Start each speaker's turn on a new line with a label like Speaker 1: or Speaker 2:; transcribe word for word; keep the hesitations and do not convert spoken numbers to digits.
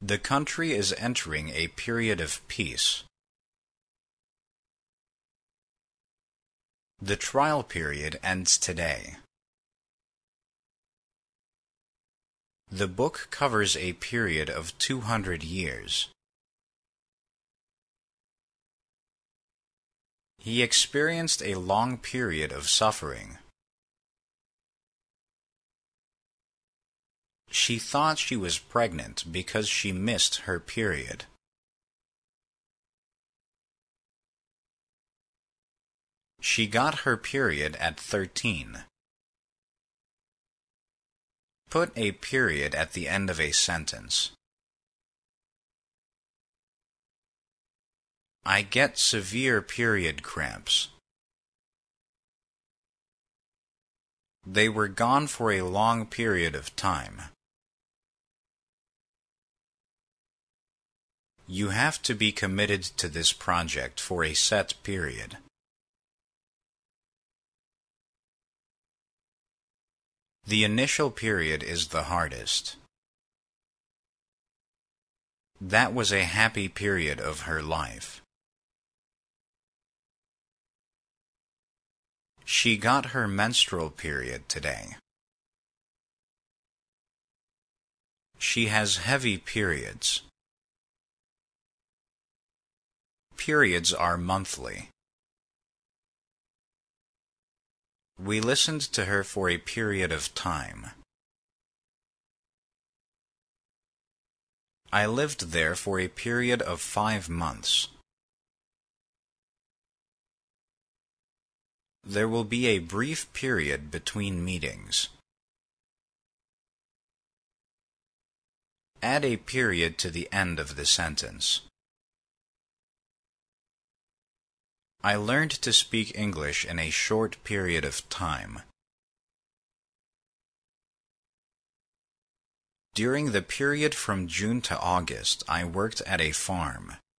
Speaker 1: The country is entering a period of peace. The trial period ends today. The book covers a period of two hundred years. He experienced a long period of suffering. She thought she was pregnant because she missed her period. She got her period at thirteen. Put a period at the end of a sentence. I get severe period cramps. They were gone for a long period of time. You have to be committed to this project for a set period. The initial period is the hardest. That was a happy period of her life. She got her menstrual period today. She has heavy periods. Periods are monthly. We listened to her for a period of time. I lived there for a period of five months. There will be a brief period between meetings. Add a period to the end of the sentence. I learned to speak English in a short period of time. During the period from June to August, I worked at a farm.